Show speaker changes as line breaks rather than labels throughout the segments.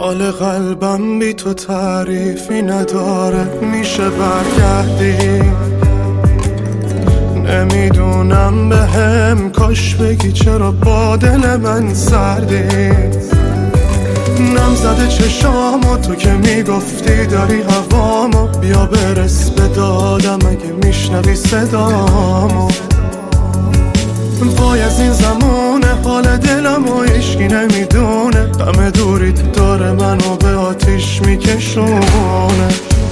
حال قلبم بی تو تعریفی نداره، میشه برگردی؟ نمیدونم بهم کاش بگی چرا با دل من سردی. نم زده چشامو تو که میگفتی داری هوامو، بیا برس به دادم اگه میشنوی صدامو. وای از این زمونه حال دلم و عشقی نمیدونه، غم دوریت داره منو به آتیش میکشونه.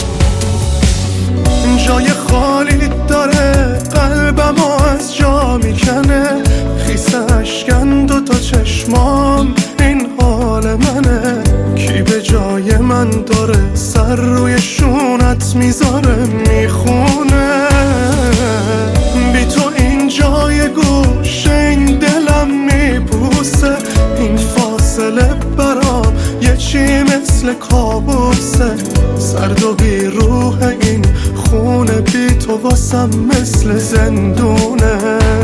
جای خالی داره قلبمو از جا میکنه، خیس اشکن دوتا چشمام این حال منه. کی به جای من داره سر روی شونت میذاره میخونه؟ بی تو این جای گوشه این دلم میپوسه، این فاصله برام یه چی مثل کابوسه. سرد و بی روح این خونه بی تو واسم مثل زندونه.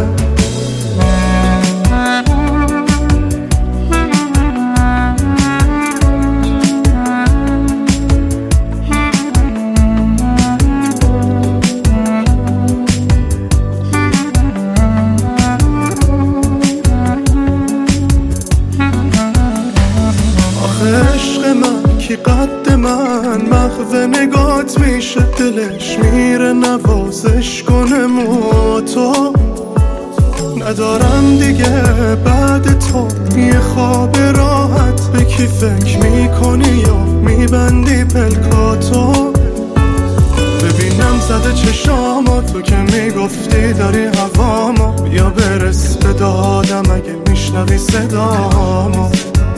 عشق من کی قد من محو نگات میشه، دلش میره نوازش کنه مو تو. ندارم دیگه بعد تو یه خواب راحت، به کی فکر میکنی یا میبندی پلکاتو؟ ببینم زده چشامو تو که میگفتی داری هوامو، بیا برس به دادم اگه میشنوی صدامو.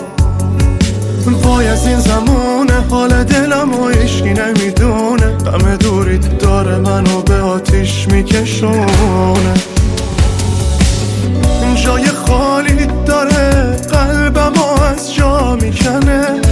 وای از این زمونه حال دلم و عشقی نمیدونه، غم دوریت داره منو به آتیش میکشونه. جای خالی داره قلبمو از جا میکنه،